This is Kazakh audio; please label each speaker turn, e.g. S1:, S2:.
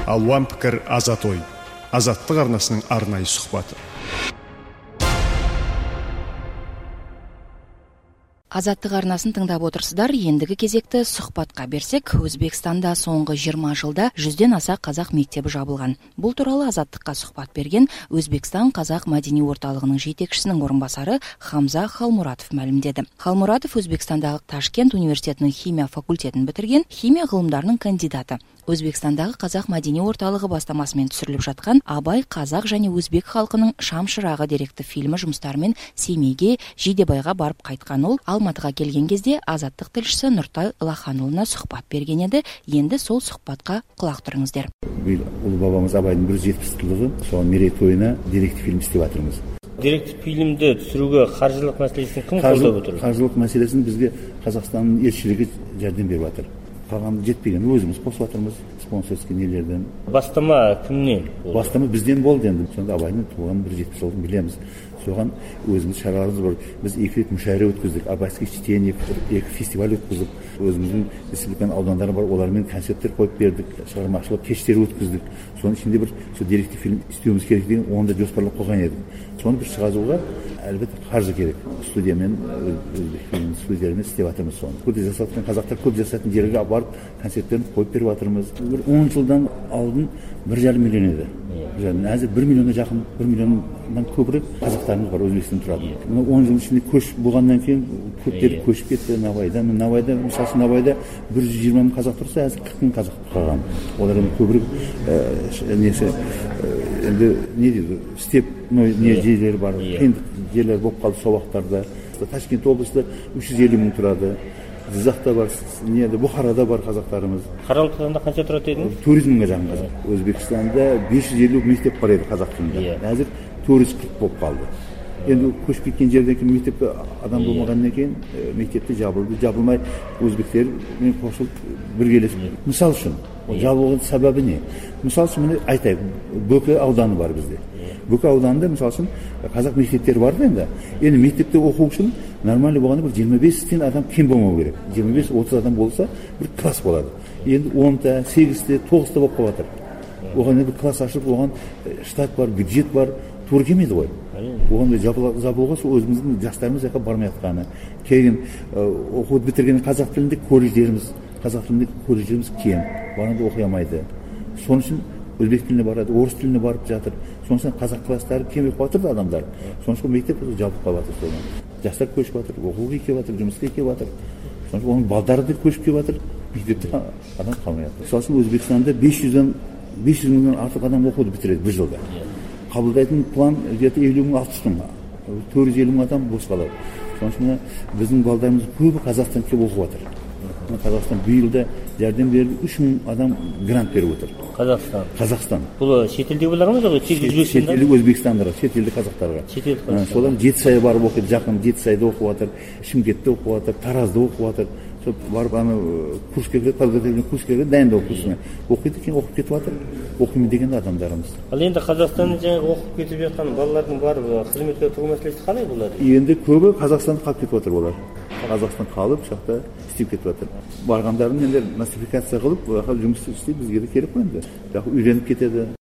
S1: Алуан пікір, азат ой. Азаттық арнасының арнайы сұхбаты.
S2: Азаттық арнасын тыңдап отырсыздар. Ендігі кезекті сұхбатқа берсек, Өзбекстанда соңғы 20 жылда 100-ден аса қазақ мектебі жабылған. Бұл туралы Азаттыққа сұхбат берген Өзбекстан қазақ мәдени орталығының жетекшісінің орынбасары Хамза Халмуратов мәлімдеді. Халмуратов Өзбекстандағы Ташкент университетінің химия факультетін бітірген, химия ғылымдарының кандидаты. Өзбекстандағы қазақ мәдени орталығы бастамасымен түсіріліп жатқан Абай қазақ және өзбек халқының шам шырағы деректі фильмі жұмыстарымен Семейге, Жидебайға барып қайтқан ол, Алматыға келген кезде Азаттық тілшісі Нұртай Лаханұлына сұхбат берген еді. Енді сол сұхбатқа құлақ тұрыңыздар.
S3: Биыл ұлы бабамыз Абайдың 170 жылдығы, соған мерейтойына деректі фильм істеп жатырмыз.
S4: Деректі фильмді түсіруге қаржылық мәселесін кім қолдап отыр?
S3: Қаржылық мәселесін бізге Қазақстанның елшілігі жәрдем беріп жатыр. Қалған жетпеген өзіміз қосып жатырмыз спонсорский нелерден.
S4: Бастама кімнен?
S3: Бастама бізден болды енді. Сонда Абайдың туған 170 жылдығын білеміз. Соған өзіміз шараларымыз бар. Біз 2 рет мүшәйра өткіздік, абайский чтение, 2 фестиваль өткіздік. Өзіміздің республиканың аудандары бар, олармен концерттер қойып бердік, шығармашылық кештер өткіздік. Соның ішінде бір деректі фильм істеуіміз керек деген оны да жоспарлап қойған едік. Соны бір шығаруға әлбетте қаржы керек. Студиямен, фильм студияларымен істеп жатырмыз соны. Көп жасатқан қазақтар көп жасайтын жерге барып концерттерін қойып беріп жатырмыз. 10 жылдан алдын 1,5 миллион еді. Әзір 1 миллионға жақын, 1 миллионнан көбірек қазақтарымыз бар, Өзбекстан тұрады. 10 жыл ішінде көш болғаннан кейін көптері көшіп кетті Навайда. Мысалы Навайда 120 мың қазақ тұрса, әзір 40 мың қазақ қалған. Олар енді көбірек енді не дейді, степной жерлер бар, қиындық жерлер болып қалды сол уақыттарда. Ташкент облысында 350 мың тұрады. Жызақта бар, Бұхарада бар қазақтарымыз.
S4: Қарауылтығында қанша тұрады едіңіз? 400
S3: мыңға жақын қазақ. Өзбекстанда 550 мектеп бар еді қазақ тілінде. Әзір 440 болып қалды. Енді көшіп кеткен жерден кейін мектепте адам болмағаннан кейін мектепте жабылды. Жабылмай өзбектермен қосылып біргелесіп. Мысал үшін, жабылған себебі не? Мысал үшін міне айтайық, Бөкі ауданы бар бізде. Бөкі ауданында мысал үшін қазақ мектептері бар енді. Енді мектепте оқу үшін нормальный болғанда бір 25-тен адам кем болмау керек. 25-30 адам болса бір класс болады. Енді 10-та, 8-те, 9-та болып қалып жатыр. Оған енді класс ашып, оған штат бар, бюджет бар, тура келмейді ғой. Оған жабылуға сол өзіміздің жастарымыз жаққа бармай жатқаны. Кейін оқуды бітірген қазақ тілінде колледждеріміз кем, барында оқи алмайды. Соның үшін өзбек тіліне барады, орыс тіліне барып жатыр. Сондықтан қазақ кластары кеміп жатыр да адамдар. Сондықтан мектеп жабылып қалып жатыр. Жастар көшіп жатыр, оқуға келіп жатыр, жұмысқа келіп жатыр. Сондықтан оның балдары да көшіп келіп жатыр. Мектепте адам қалмай жатыр. Мысалы үшін Өзбекстанда 500 мыңнан артық адам оқуды бітіреді бір жылда. Қабылдайтын план где-то 50 мың, 60 мың, 450 мың адам бос қалады. Сондықтан біздің балдарымыз көбі Қазақстан келіп оқып жатыр. Қазақстан биылда жәрдем беріп 3 мың адам грант беріп отыр. Қазақстан.
S4: Бұл шетелде болар ма жоқ?
S3: Шетелдік Өзбекстандарға, шетелдік қазақтарға. Солар Жетісайда барып оқиды, жақын Жетісайда оқып жатыр, Шымкентте оқып жатыр, Таразда оқып жатыр. Сол барып курске дайындау курсына оқиды, кейін оқып кетіп жатыр. Оқимын деген адамдарымыз.
S4: Ал енді Қазақстанның жаңағы оқып кетіп жатқан балалардың барлығы қызметке тұру мәселесі қалай болады?
S3: Енді көбі Қазақстанда қалып кетіп жатыр олар. Қазақстан қалып, жақта істеп кетіп жатыр. Барғандарын енді носификация қылып, жұмыс істеп бізге де керек қой енді. Үйреніп кетеді.